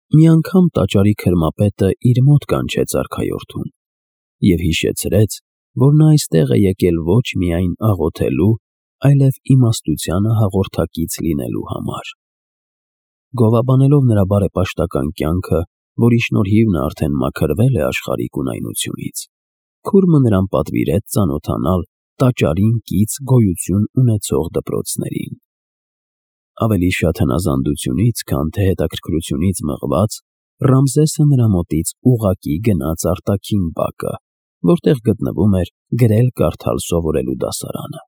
Մի անգամ տաճարի քրմապետը իր մոտ կանչեց արքայորդուն և հիշեցրեց, որ նա այստեղ է եկել ոչ միայն աղոթելու, այլև իմաստությանը հաղորդակից լինելու համար։ Գովաբանելով նրա բարեպաշտական կյանքը, որի շնորհիվ նա արդեն մաքրվել է աշխարհիկ ունայնությունից, քուրմը նրան պատվիրեց ծանոթանալ տաճարին կից գոյություն ունեցող դպրոցներին։ Ավելի շատ հնազանդությունից, քան թե հետաքրքրությունից մղված, Ռամզեսը նրա մոտից ուղղակի գնաց արտաքին բակը, որտեղ գտնվում էր գրել-կարդալ սովորելու դասարանը։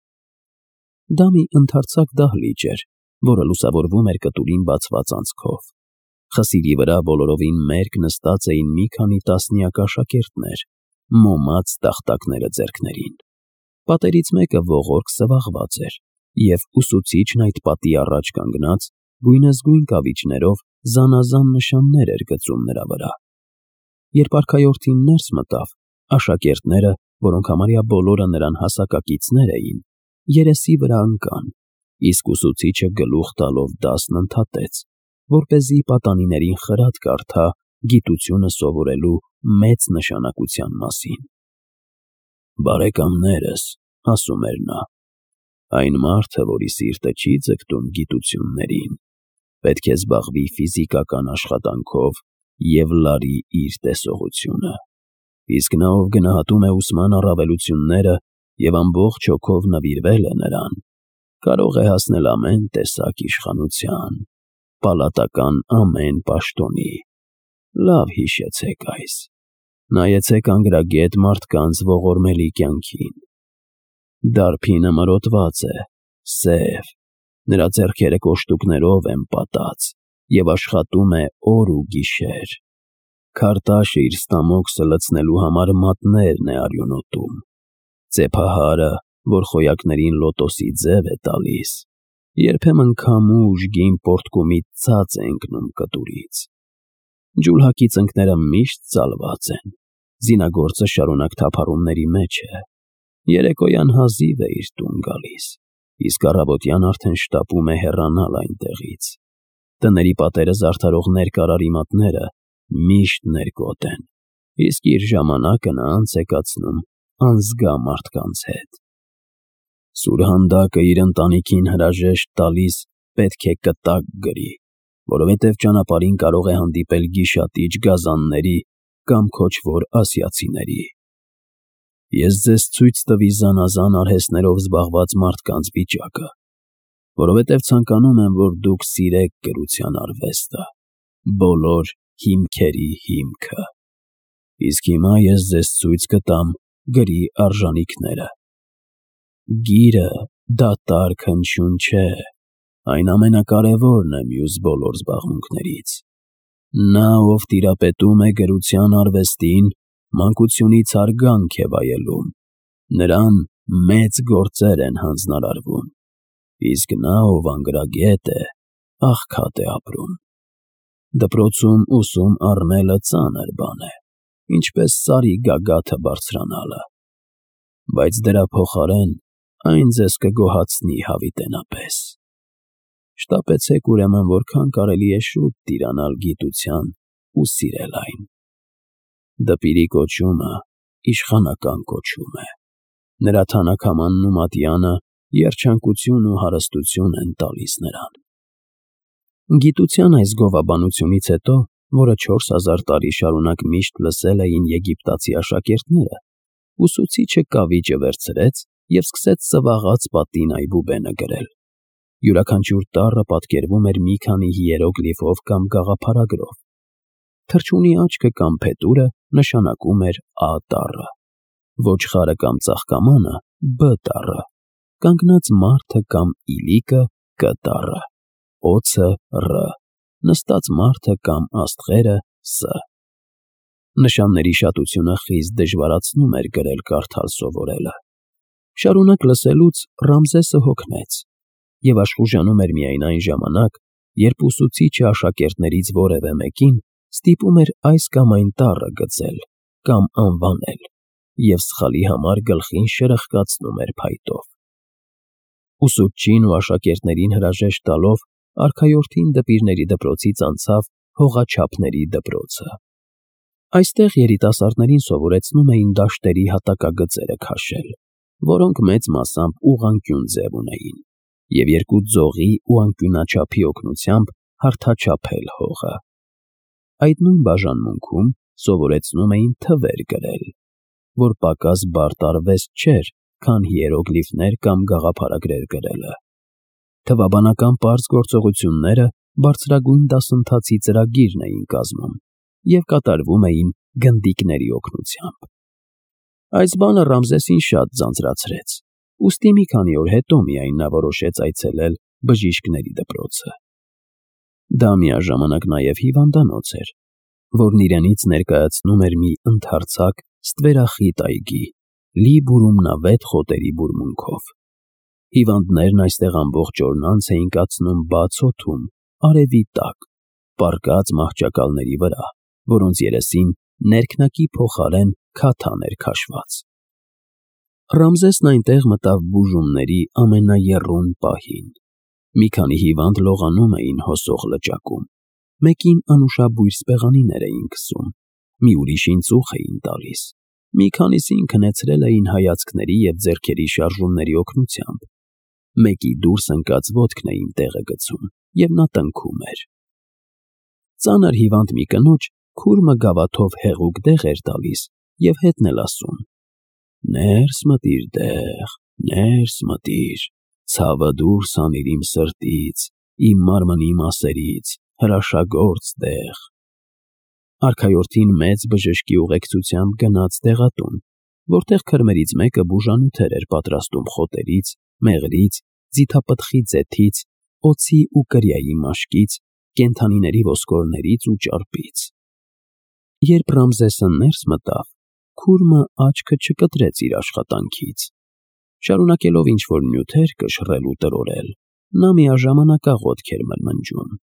Դա մի ընդարձակ դահլիճ էր, որը լուսավորվում էր կտուրին բացված անցքով։ Խսիրի վրա բոլորովին մերկ նստած էին մի քանի տասնյակ աշակերտներ, մոմած տախտակները ձեռքներին։ Պատերից մեկը ողորկ սվաղված էր, և ուսուցիչն այդ պատի առաջ կանգնած գույնզգույն կավիճներով զանազան նշաններ էր գծում նրա վրա։ Երբ արքայորդին ներս մտավ, աշակերտները, որոնք համարյա բոլորը նրան հասակակիցներ էին, երեսի վրա ընկան, իսկ ուսուցիչը գլուխ տալով դասն ընդհատեց, որպեսզի պատանիներին խրատ կարդա գիտությունը սովորելու մեծ նշանակության մասին։ «Բարեկամներս», ասում էր նա, «այն մարդը, որի սիրտը չի ձգտում գիտություններին, պետք է զբաղվի ֆիզիկական աշխատանքով և լարի իր տեսողությունը, իսկ նա, ով գնահատում է ուսման առավելությունները և ամբողջ հոգով նվիրվել է նրան, կարող է հասնել ամեն տեսակ իշխանության, պալատական ամեն պաշտոնի։ Լավ հիշեցեք այս. նայեցեք անգրագետ մարդկանց ողորմելի կյանքին։ Դարբինը մրոտված է, սև, նրա ձեռքերը կոշտուկներով են պատած և աշխատում է օր ու գիշեր։ Քարտաշը իր ստամոքսը լցնելու համար մատներն է արյունոտում։ Ծեփահարը, որ խոյակներին լոտոսի ձև է տալիս, երբեմն քամուշ գին պորտկումից ցած է ընկնում կտուրից։ Ջուլհակի ծնկները միշտ ծալված են, զինագործը շարունակ թափառումների մեջ է, երեկոյան հազիվ է իր տուն գալիս, իսկ առավոտյան արդեն շտապում է հեռանալ այնտեղից։ Տների պատերը զարդարող ներկարարի մատները միշտ ներկոտ են, իսկ իր ժամանակը նա անց է կացնում անզգա մարդկանց հետ։ Սուրհանդակը իր ընտանիքին հրաժեշտ տալիս պետք է կտակ գրի, որովհետև ճանապարհին կարող է հանդիպել գիշատիչ գազանների կամ քոչվոր ասիացիների։ Ես ձեզ ցույց տվի զանազան արհեստներով զբաղված մարդկանց վիճակը, որովհետև ցանկանում եմ, որ դուք սիրեք գրության արվեստը, բոլոր հիմքերի հիմքը։ Իսկ հիմա ես ձեզ ցույց կտամ գրի արժանիքները։ Գիրը դատարկ հնչյուն չէ, այն ամենակարևորն է մյուս բոլոր զբաղմունքներից։ Նա, ով տիրապետում է գրության արվեստին, մանկությունից հարգանք է վայելում, նրան մեծ գործեր են հանձնարարվում, իսկ նա, ով անգրագետ է, աղքատ է ապրում։ Դպրոցում ուսում առնելը ծանր բան է, ինչպես սարի գագաթը բարձրանալը, բայց դրա փոխարեն այն ձեզ կգոհացնի հավիտենապես։ Շտապեցեք ուրեմն, որքան կարելի է շուտ տիրանալ գիտության ու սիրել այն։ Դպիրի կոչումը իշխանական կոչում է, նրա թանաքամանն ու մատյանը երջանկություն ու հարստություն են տալիս նրան։ Գիտության այս գովաբանությունից հետո, որը 4000 տարի շարունակ միշտ լսել էին եգիպտացի աշակերտները, ուսուցիչը կավիճը վերցրեց և սկսեց սվաղած պատին այբուբենը գրել։ Յուրաքանչյուր տառը պատկերվում էր մի քանի հիերոգլիֆով կամ գաղափարագրով։ Թռչունի աչքը կամ փետուրը նշանակում էր Ա տառը, ոչխարը կամ ծաղկամանը Բ տառը, կանգնած մարդը կամ իլիկը Կ տառը, օձը Ռ, նստած մարդը կամ աստղերը Ս։ Նշանների շատությունը խիստ դժվարացնում էր գրել-կարդալ սովորելը։ Շարունակ լսելուց Ռամզեսը հոգնեց և աշխուժանում էր միայն այն ժամանակ, երբ ուսուցիչը աշակերտներից որևէ մեկին ստիպում էր այս կամ այն տառը գծել կամ անվանել և սխալի համար գլխին շրխկացնում էր փայտով։ Ուսուցչին ու աշակերտներին հրաժեշտ տալով, արքայորդին դպիրների դպրոցից անցավ հողաչափների դպրոցը։ Այստեղ երիտասարդներին սովորեցնում էին դաշտերի հատակագծերը քաշել, որոնք մեծ մասամբ ուղղանկյուն ձև ունեին, և երկու ձողի ու անկյունաչափի օգնությամբ հարթաչափել հողը։ Այդ նույն բաժանմունքում սովորեցնում էին թվեր գրել, որ պակաս բարդ արվեստ չէր, քան հիերոգլիֆներ կամ գաղափարագրեր գրելը։ Թվաբանական պարզ գործողությունները բարձրագույն դասընթացի ծրագիրն էին կազմում և կատարվում էին գնդիկների օգնությամբ։ Այս բանը Ռամզեսին շատ ձանձրացրեց, ուստի մի քանի օր հետո միայն նա որոշեց այցելել բժիշկների դպրոցը։ Դա միաժամանակ նաև հիվանդանոց էր, որն իրենից ներկայացնում էր մի ընդարձակ ստվերախիտ այգի, լի բուրումնավետ խոտերի բուրմունքով։ Հիվանդներն այստեղ ամբողջ օրն անց էին կացնում բաց օդում, արևի տակ, պառկած մահճակալների վրա, որոնց երեսին ներքնակի փոխարեն քաթան էր քաշված։ Ռամզեսն այնտեղ մտավ բուժումների ամենաեռուն պահին։ Մի քանի հիվանդ լողանում էին հոսող լճակում, մեկին անուշաբույր սպեղանիներ էին քսում, մի ուրիշին ծուխ էին տալիս, մի քանիսին քնեցրել էին հայացքների և ձեռքերի շարժումների օգնությամբ, մեկի դուրս ընկած ոտքն էին տեղը գցում, և նա տնքում էր։ Ծանր հիվանդ մի կնոջ քուրմը գավաթով հեղուկ դեղ էր տալիս և հետն էլ ասում. «Ներս մտիր դեղ, ներս մտիր, ցավը դուրս հանիր իմ սրտից, իմ մարմնի մասերից, հրաշագործ դեղ»։ Արքայորդին մեծ բժշկի ուղեկցությամբ գնաց դեղատուն, որտեղ քրմերից մեկը բուժանյութեր էր պատրաստում խոտերից, մեղրից, ձիթապտղի ձեթից, օձի ու կրիայի մաշկից, կենդանիների ոսկորներից ու ճարպից։ Երբ Ռամզեսը ներս մտավ, քուրմը աչքը չկտրեց իր աշխատանքից։ Շարունակելով ինչ-որ նյութեր կշռել ու տրորել, նա միաժամանակ աղոթք էր մրմնջում.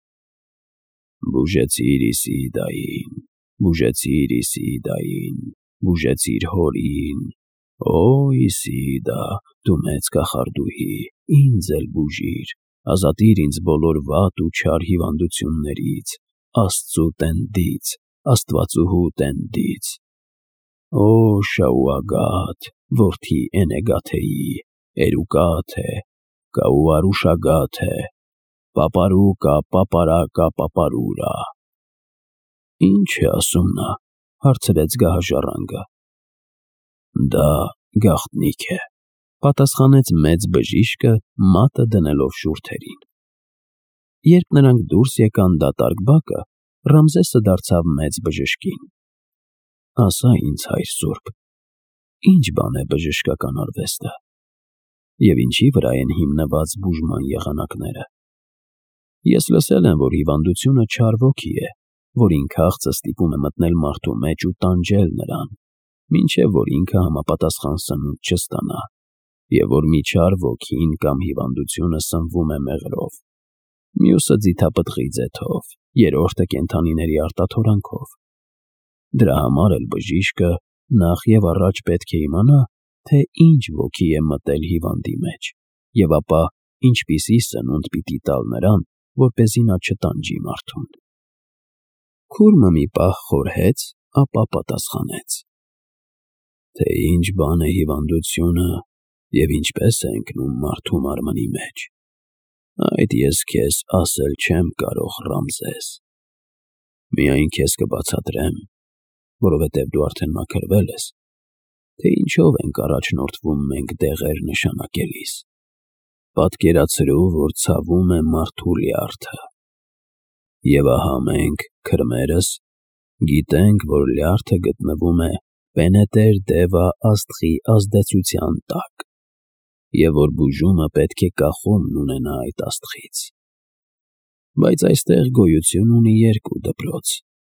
«Բուժեցիր Իսիդային, բուժեցիր Իսիդային, բուժեցիր հորին, Օ Իսիդա, դու մեծ կախարդուհի, ինձ էլ բուժիր, ազատիր ինձ բոլոր վատ ու չար հիվանդություններից, Աստծու տենդից, Աստվածուհու տենդից։ Օ Շաուագաթ, որդի Էնեգաթեի, Էրուկաթե, Կաուարուշագաթե, Պապարուկա, Պապարակա, Պապարուրա»։ «Ինչ է ասում նա», հարցրեց գահաժառանգը։ «Դա գաղտնիք է», պատասխանեց մեծ բժիշկը, մատը դնելով շուրթերին։ Երբ նրանք դուրս եկան դատարկ բակը, Ռամզեսը դարձավ մեծ բժշկին. «Ասա ինձ, հայր սուրբ, ի՞նչ բան է բժշկական արվեստը, և ինչի վրա են հիմնված բուժման եղանակները։ Ես լսել եմ, որ հիվանդությունը չար ոգի է, որին քաղցը ստիպում է մտնել մարդու մեջ ու տանջել նրան, մինչև որ ինքը համապատասխան սնունդ չստանա, և որ մի չար ոգին կամ հիվանդությունը սնվում է մեղրով, մյուսը ձիթապտղի ձեթով, երրորդը կենդանիների արտաթորանքով։ Դրա համար էլ բժիշկը նախ և առաջ պետք է իմանա, թե ինչ ոգի է մտել հիվանդի մեջ, և ապա ինչպիսի սնունդ պիտի տալ նրան, որպեսզի նա չտանջի մարդուն»։ Քուրմը մի պահ խորհեց, ապա պատասխանեց. «Թե ինչ բան է հիվանդությունը և ինչպես է ընկնում մարդու մարմնի մեջ, այդ ես քեզ ասել չեմ կարող, Ռամզես։ Միայն քեզ կբացատրեմ, որովհետև դու արդեն մաքրվել ես, թե ինչով ենք առաջնորդվում մենք դեղեր նշանակելիս։ Պատկերացրու, որ ցավում է մարդու լյարդը։ Եվ ահա մենք, քրմերս, գիտենք, որ լյարդը գտնվում է Պենետեր Դևա աստղի ազդեցության տակ, և որ բուժումը պետք է կախումն ունենա այդ աստղից։ Բայց այստեղ գոյություն ունի երկու դպրոց։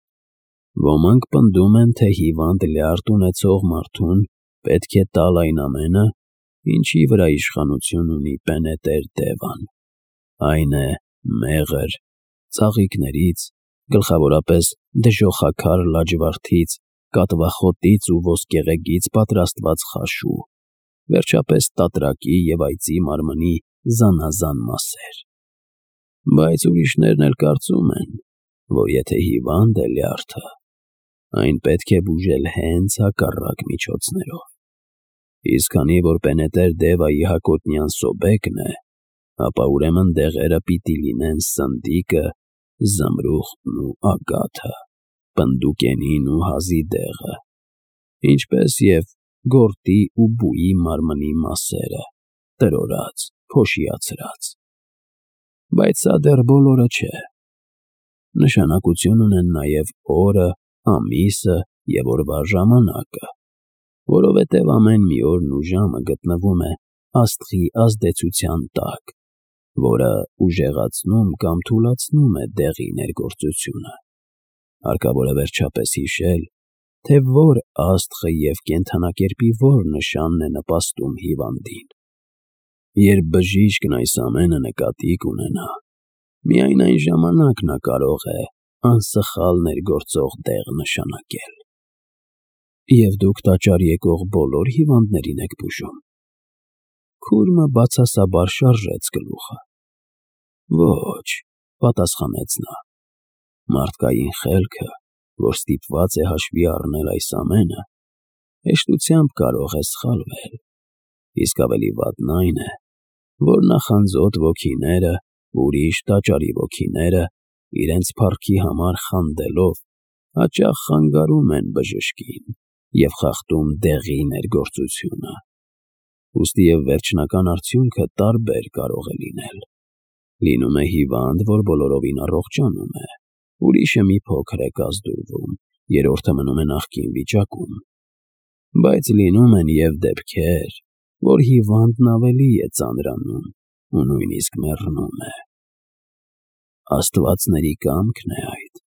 Ոմանք պնդում են, թե հիվանդ լյարդ ունեցող մարդուն պետք է տալ այն ամենը, ինչի վրա իշխանություն ունի Պենետեր Դևան, այն է մեղր, ծաղիկներից, գլխավորապես դժոխաքար լաջվարդից, կատվախոտից ու ոսկեղեգից պատրաստված խաշու, վերջապես տատրակի և այծի մարմնի զանազան մասեր։ Բայց ուրիշներն էլ կարծում են, որ եթե հիվանդ է լյարդը, այն պետք է բուժել հենց հակառակ միջոցներով։ Իսկ քանի որ Պենետեր Դևայի հակոտնյան սոբեկն է, ապա ուրեմն դեղերը պիտի լինեն սնդիկը, զմրուխտն ու ագաթը, պնդուկենին ու հազի դեղը, ինչպես և գորտի ու բուի մարմնի մասերը, տրորած, փոշիացրած։ Բայց սա դեռ բոլորը չէ։ Նշանակություն ունեն նաև օրը, ամիսը և օրվա ժամանակը, որովհետև ամեն մի օրն ու ժամը գտնվում է աստղի ազդեցության տակ, որը ուժեղացնում կամ թուլացնում է դեղի ներգործությունը։ Հարկավոր է վերջապես հիշել, թե որ աստղը և կենդանակերպի որ նշանն է նպաստում հիվանդին։ Երբ բժիշկն այս ամենը նկատի կունենա, միայն այն ժամանակ նա կարող է անսխալ ներգործող դեղ նշանակել։ Եվ դուք տաճար եկող բոլոր հիվանդներին եք բուժում։ Քուրմը բացասաբար շարժեց գլուխը։ Ոչ, պատասխանեց նա, մարդկային խելքը, որ ստիպված է հաշվի առնել այս ամենը, հեշտությամբ կարող է սխալվել, իսկ ավելի վատն այն է, որ նախանձոտ ոգիները, ուրիշ տաճարի ոգիները, իրենց փառքի համար խանդելով, հաճախ խանգարում են բժշկին և խախտում դեղի ներգործությունը։ Ուստի և վերջնական արդյունքը տարբեր կարող է լինել։ Լինում է հիվանդ, որ բոլորովին առողջանում է, ուրիշը մի փոքր է կազդուրվում, երրորդը մնում է նախկին վիճակում։ Բայց լինում են և դեպքեր, որ հիվանդն ավելի է ծանրանում ու նույնիսկ մեռնում է։ Աստվածների կամքն է այդ։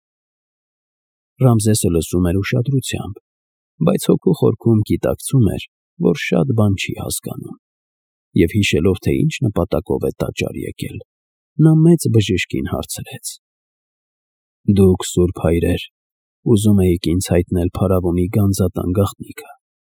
Ռամզեսը լսում էր ուշադրությամբ, բայց հոգու խորքում գիտակցում էր, որ շատ բան չի հասկանում, և հիշելով, թե ինչ նպատակով է տաճար եկել, նա մեծ բժշկին հարցրեց. «Դուք, սուրբ հայրեր, ուզում էիք ինձ հայտնել փարավոնի գանձատան գաղտնիքը։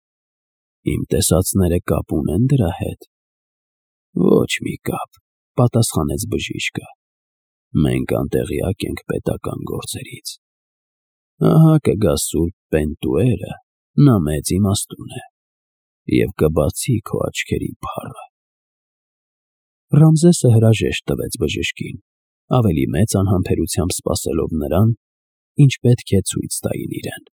Իմ տեսածները կապ ունեն դրա հետ»։ «Ոչ մի կապ», պատասխանեց բժիշկը։ «Մենք անտեղյակ ենք պետական գործերից։ Ահա կգա սուրբ Պենտուերը, նա մեծ իմաստուն է, և կբացի քո աչքերի փառը»։ Ռամզեսը հրաժեշտ տվեց բժշկին, ավելի մեծ անհամբերությամբ սպասելով նրան, ինչ պետք է ցույց տային իրեն։